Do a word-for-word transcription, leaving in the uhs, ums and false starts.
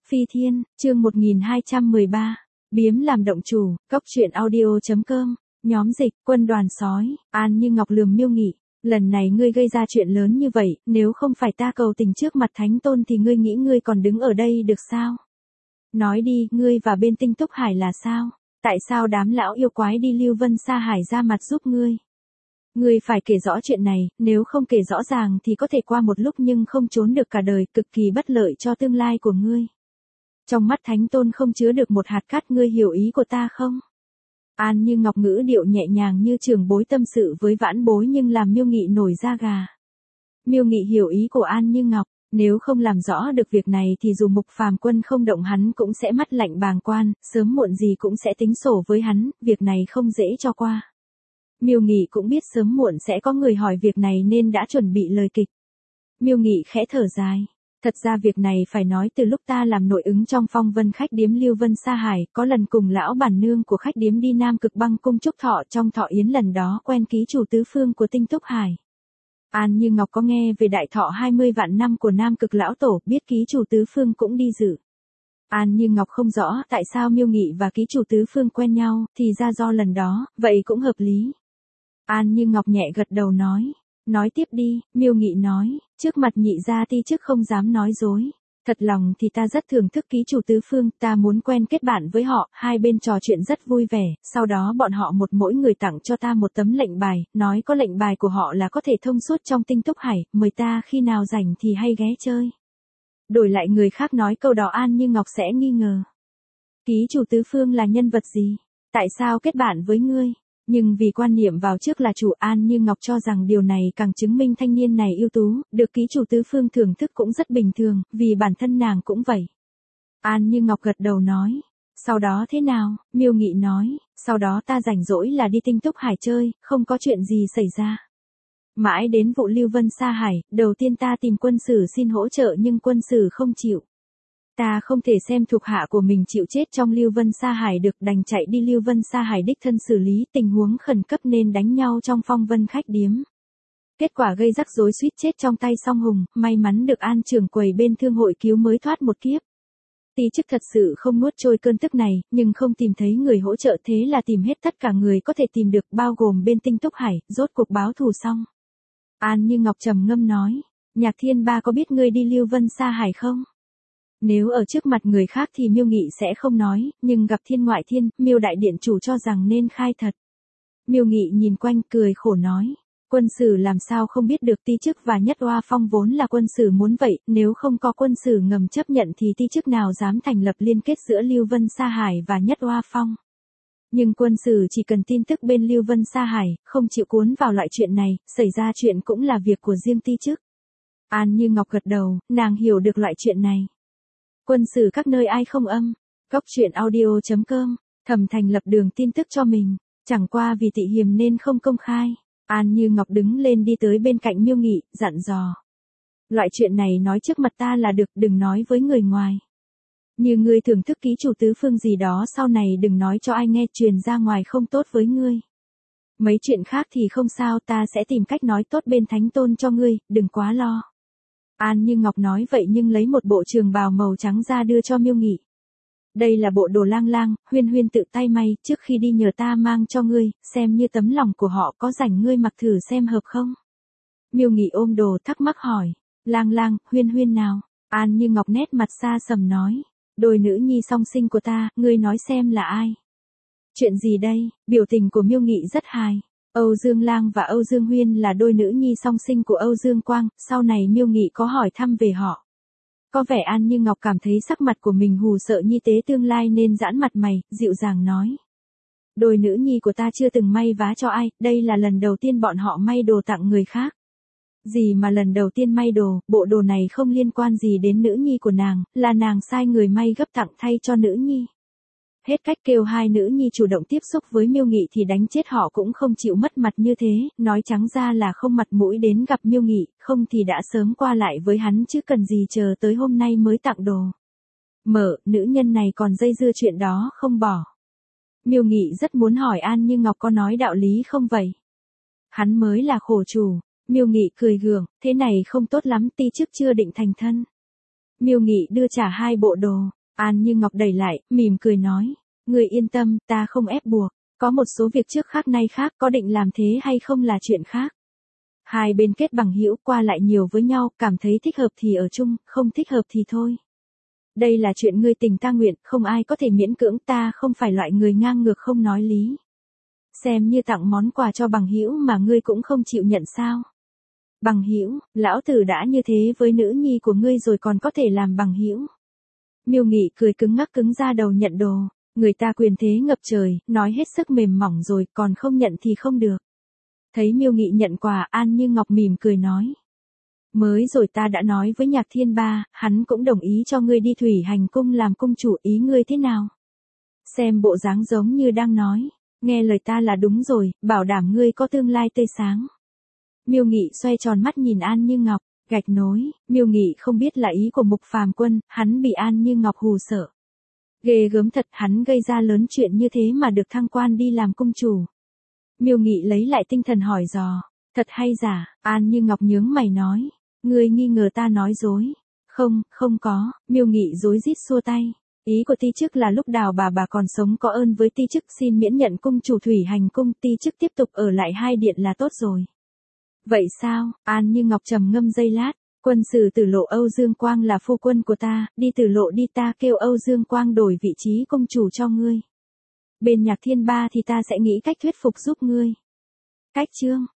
Phi Thiên, chương một nghìn hai trăm mười ba. Biếm làm động chủ, cóc truyện audio chấm com, nhóm dịch, quân đoàn sói, An Như Ngọc lườm Miêu Nghị. Lần này ngươi gây ra chuyện lớn như vậy, nếu không phải ta cầu tình trước mặt Thánh Tôn thì ngươi nghĩ ngươi còn đứng ở đây được sao? Nói đi, ngươi và bên Tinh Túc Hải là sao? Tại sao đám lão yêu quái đi Lưu Vân Sa Hải ra mặt giúp ngươi? Ngươi phải kể rõ chuyện này, nếu không kể rõ ràng thì có thể qua một lúc nhưng không trốn được cả đời, cực kỳ bất lợi cho tương lai của ngươi. Trong mắt Thánh Tôn không chứa được một hạt cát, ngươi hiểu ý của ta không? An Như Ngọc ngữ điệu nhẹ nhàng như trưởng bối tâm sự với vãn bối nhưng làm Miêu Nghị nổi da gà. Miêu Nghị hiểu ý của An Như Ngọc, nếu không làm rõ được việc này thì dù Mục Phàm Quân không động hắn cũng sẽ mắt lạnh bàng quan, sớm muộn gì cũng sẽ tính sổ với hắn, việc này không dễ cho qua. Miêu Nghị cũng biết sớm muộn sẽ có người hỏi việc này nên đã chuẩn bị lời kịch. Miêu Nghị khẽ thở dài. Thật ra việc này phải nói từ lúc ta làm nội ứng trong phong vân khách điếm Lưu Vân Sa Hải, có lần cùng lão bản nương của khách điếm đi Nam Cực Băng cung chúc thọ, trong thọ yến lần đó quen ký chủ tứ phương của Tinh Túc Hải. An Như Ngọc có nghe về đại thọ hai mươi vạn năm của Nam Cực lão tổ, biết ký chủ tứ phương cũng đi dự. An Như Ngọc không rõ tại sao Miêu Nghị và ký chủ tứ phương quen nhau, thì ra do lần đó, vậy cũng hợp lý. An Như Ngọc nhẹ gật đầu nói. Nói tiếp đi, Miêu Nghị nói, trước mặt nhị gia ti chức không dám nói dối. Thật lòng thì ta rất thưởng thức ký chủ tứ phương, ta muốn quen kết bạn với họ, hai bên trò chuyện rất vui vẻ, sau đó bọn họ một mỗi người tặng cho ta một tấm lệnh bài, nói có lệnh bài của họ là có thể thông suốt trong Tinh Túc Hải, mời ta khi nào rảnh thì hay ghé chơi. Đổi lại người khác nói câu đó An Như Ngọc sẽ nghi ngờ. Ký chủ tứ phương là nhân vật gì? Tại sao kết bạn với ngươi? Nhưng vì quan niệm vào trước là chủ, An Như Ngọc cho rằng điều này càng chứng minh thanh niên này ưu tú, được ký chủ tứ phương thưởng thức cũng rất bình thường, vì bản thân nàng cũng vậy. An Như Ngọc gật đầu nói. Sau đó thế nào? Miêu Nghị nói, sau đó ta rảnh rỗi là đi Tinh Túc Hải chơi, không có chuyện gì xảy ra. Mãi đến vụ Lưu Vân Sa Hải, đầu tiên ta tìm quân sử xin hỗ trợ nhưng quân sử không chịu. Ta không thể xem thuộc hạ của mình chịu chết trong Lưu Vân Sa Hải được, đành chạy đi Lưu Vân Sa Hải đích thân xử lý, tình huống khẩn cấp nên đánh nhau trong phong vân khách điếm. Kết quả gây rắc rối suýt chết trong tay Song Hùng, may mắn được An trưởng quầy bên thương hội cứu mới thoát một kiếp. Ti chức thật sự không nuốt trôi cơn tức này, nhưng không tìm thấy người hỗ trợ, thế là tìm hết tất cả người có thể tìm được, bao gồm bên Tinh Túc Hải, rốt cuộc báo thù xong. An Như Ngọc trầm ngâm nói, Nhạc Thiên Ba có biết ngươi đi Lưu Vân Sa Hải không? Nếu ở trước mặt người khác thì Miêu Nghị sẽ không nói, nhưng gặp Thiên Ngoại Thiên, Miêu đại điện chủ cho rằng nên khai thật. Miêu Nghị nhìn quanh cười khổ nói, quân sử làm sao không biết được, ti chức và Nhất Oa Phong vốn là quân sử muốn vậy, nếu không có quân sử ngầm chấp nhận thì ti chức nào dám thành lập liên kết giữa Lưu Vân Sa Hải và Nhất Oa Phong. Nhưng quân sử chỉ cần tin tức bên Lưu Vân Sa Hải, không chịu cuốn vào loại chuyện này, xảy ra chuyện cũng là việc của riêng ti chức. An Như Ngọc gật đầu, nàng hiểu được loại chuyện này. Quân sử các nơi ai không âm, cóc truyện audio chấm com, thầm thành lập đường tin tức cho mình, chẳng qua vì tị hiềm nên không công khai. An Như Ngọc đứng lên đi tới bên cạnh Miêu Nghị, dặn dò. Loại chuyện này nói trước mặt ta là được, đừng nói với người ngoài. Như ngươi thưởng thức ký chủ tứ phương gì đó sau này đừng nói cho ai nghe, truyền ra ngoài không tốt với ngươi. Mấy chuyện khác thì không sao, ta sẽ tìm cách nói tốt bên Thánh Tôn cho ngươi, đừng quá lo. An Như Ngọc nói vậy nhưng lấy một bộ trường bào màu trắng ra đưa cho Miêu Nghị. Đây là bộ đồ lang lang, Huyên Huyên tự tay may, trước khi đi nhờ ta mang cho ngươi, xem như tấm lòng của họ, có rảnh ngươi mặc thử xem hợp không? Miêu Nghị ôm đồ thắc mắc hỏi, lang lang, Huyên Huyên nào? An Như Ngọc nét mặt xa sầm nói, đôi nữ nhi song sinh của ta, ngươi nói xem là ai? Chuyện gì đây? Biểu tình của Miêu Nghị rất hài. Âu Dương Lang và Âu Dương Huyên là đôi nữ nhi song sinh của Âu Dương Quang, sau này Miêu Nghị có hỏi thăm về họ. Có vẻ An Như Ngọc cảm thấy sắc mặt của mình hù sợ như tế tương lai nên giãn mặt mày, dịu dàng nói. Đôi nữ nhi của ta chưa từng may vá cho ai, đây là lần đầu tiên bọn họ may đồ tặng người khác. Gì mà lần đầu tiên may đồ, bộ đồ này không liên quan gì đến nữ nhi của nàng, là nàng sai người may gấp tặng thay cho nữ nhi. Hết cách kêu hai nữ nhi chủ động tiếp xúc với Miêu Nghị thì đánh chết họ cũng không chịu mất mặt như thế, nói trắng ra là không mặt mũi đến gặp Miêu Nghị, không thì đã sớm qua lại với hắn chứ cần gì chờ tới hôm nay mới tặng đồ. Mở, nữ nhân này còn dây dưa chuyện đó không bỏ. Miêu Nghị rất muốn hỏi An Như Ngọc có nói đạo lý không vậy? Hắn mới là khổ chủ. Miêu Nghị cười gượng, thế này không tốt lắm, ti chức chưa định thành thân. Miêu Nghị đưa trả hai bộ đồ, An Như Ngọc đẩy lại, mỉm cười nói, người yên tâm, ta không ép buộc, có một số việc trước khác nay khác, có định làm thế hay không là chuyện khác. Hai bên kết bằng hữu qua lại nhiều với nhau, cảm thấy thích hợp thì ở chung, không thích hợp thì thôi. Đây là chuyện ngươi tình ta nguyện, không ai có thể miễn cưỡng, ta không phải loại người ngang ngược không nói lý. Xem như tặng món quà cho bằng hữu mà ngươi cũng không chịu nhận sao? Bằng hữu, lão tử đã như thế với nữ nhi của ngươi rồi còn có thể làm bằng hữu. Miêu Nghị cười cứng ngắc cứng ra đầu nhận đồ, người ta quyền thế ngập trời, nói hết sức mềm mỏng rồi, còn không nhận thì không được. Thấy Miêu Nghị nhận quà, An Như Ngọc mỉm cười nói. Mới rồi ta đã nói với Nhạc Thiên Ba, hắn cũng đồng ý cho ngươi đi Thủy Hành Cung làm cung chủ, ý ngươi thế nào? Xem bộ dáng giống như đang nói, nghe lời ta là đúng rồi, bảo đảm ngươi có tương lai tươi sáng. Miêu Nghị xoay tròn mắt nhìn An Như Ngọc, gạch nối, Miêu Nghị không biết là ý của Mục Phàm Quân, hắn bị An Như Ngọc hù sợ. Ghê gớm thật, hắn gây ra lớn chuyện như thế mà được thăng quan đi làm cung chủ. Miêu Nghị lấy lại tinh thần hỏi dò, thật hay giả? An Như Ngọc nhướng mày nói, ngươi nghi ngờ ta nói dối. Không, không có, Miêu Nghị rối rít xua tay. Ý của ti chức là lúc Đào bà bà còn sống có ơn với ti chức, xin miễn nhận cung chủ Thủy Hành Cung, ti chức tiếp tục ở lại hai điện là tốt rồi. Vậy sao? An Như Ngọc trầm ngâm giây lát, quân sử Tử Lộ Âu Dương Quang là phu quân của ta, đi Tử Lộ đi, ta kêu Âu Dương Quang đổi vị trí cung chủ cho ngươi. Bên Nhạc Thiên Ba thì ta sẽ nghĩ cách thuyết phục giúp ngươi. Cách chương